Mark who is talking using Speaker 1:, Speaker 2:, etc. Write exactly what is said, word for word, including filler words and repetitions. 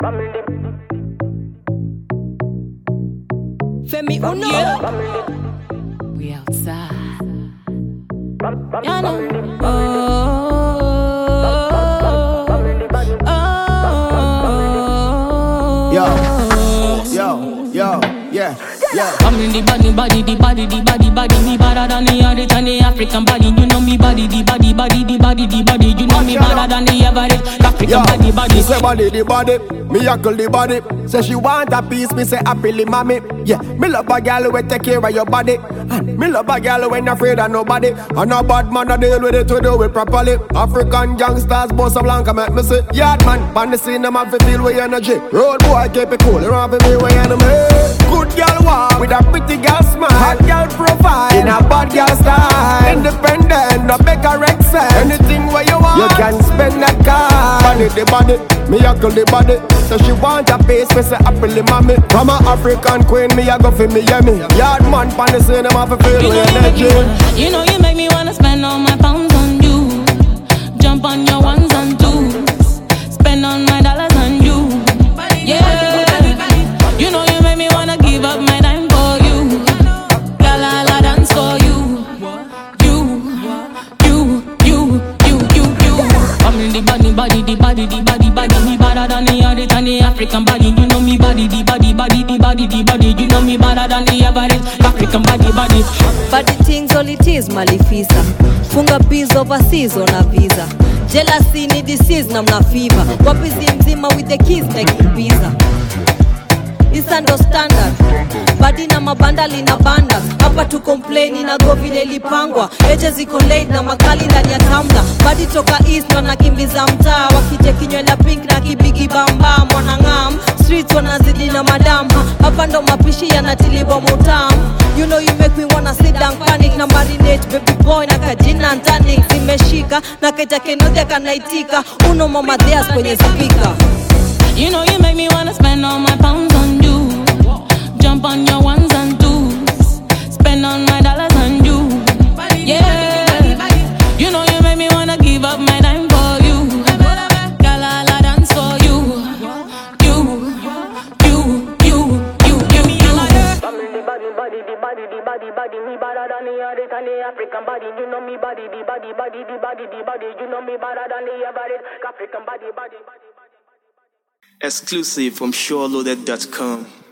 Speaker 1: Femi Uno.
Speaker 2: Yeah. We outside. You know. Oh, oh,
Speaker 3: Yo, yo, yo, yeah, yeah.
Speaker 2: I'm in the body, body, the body, the body, body. Me better than the other than the African body. You know me body, the body, body, the body, the body. You know me better than the average African
Speaker 3: Yo,
Speaker 2: body, body.
Speaker 3: she say body, the body, me uncle the body. Say she want a piece, me say happily mommy. Yeah, me love a girl who take care of your body. And me love a girl who ain't afraid of nobody. And a bad man that deal with it to do it properly. African gangsters, boss of Blanca, make me say yard man, pan the scene, them have to feel with energy. Road boy, keep it cool, you have to be with enemy. Good girl walk with a pretty girl smile. Hot girl profile in a bad girl style. Independent, no beg a Rex. Anything where you want, you can spend that car. Body the body, me uncle the body. So she want a piece, me say happily mommy. From a African queen, me a go for me yummy. Yard man, pan the scene, them have to feel with energy.
Speaker 2: You know you make me wanna spend all my pounds on you. Jump on your ones and twos. Spend all my dollars on you. Yeah. You know you make me wanna give up my time for you. Girl, I'll dance for you. You, you, you, you, you, you. I'm in the body, body, the body, the body, body. Me better than the other than the African body. You know me body, the body, body, the body, the body. You know me better than the average African body, body.
Speaker 1: Body things all it is malifisa. Funga biz overseas on a visa. Jealousy ni disease na mna fever. Wapizi mzima with the keys making pizza. Isa ndo standard. Badi na mabanda lina banda. Hapa tu complain na go vile lipangwa. Eje ziko late na makali ndani ya tamla. Badi toka east wanakimbiza mtaa. Wakite kinywela pink na kibigi bamba. Mwanangam streets wanazidi na madam. Hapa ndo mapishi yanatilibo mutam. You know you make me wanna sit down panic. Na marinate baby boy na kajina ntani. Zimeshika na kaita kenodhe kanaitika. Uno mama theas kwenye speaker.
Speaker 2: You know you make me wanna spend all my pounds on you. Jump on your ones and twos. Spend all my dollars on you. Yeah. You know you make me wanna give up my time for you. Girl, I'll dance for you. You, you, you, you, you, you.
Speaker 4: The body, body, the body, the body, body. Me better than the other than the African body. You know me body, the body, body, the body, the body. You know me better than the average African body, body, body.
Speaker 5: Exclusive from SureLoaded dot com.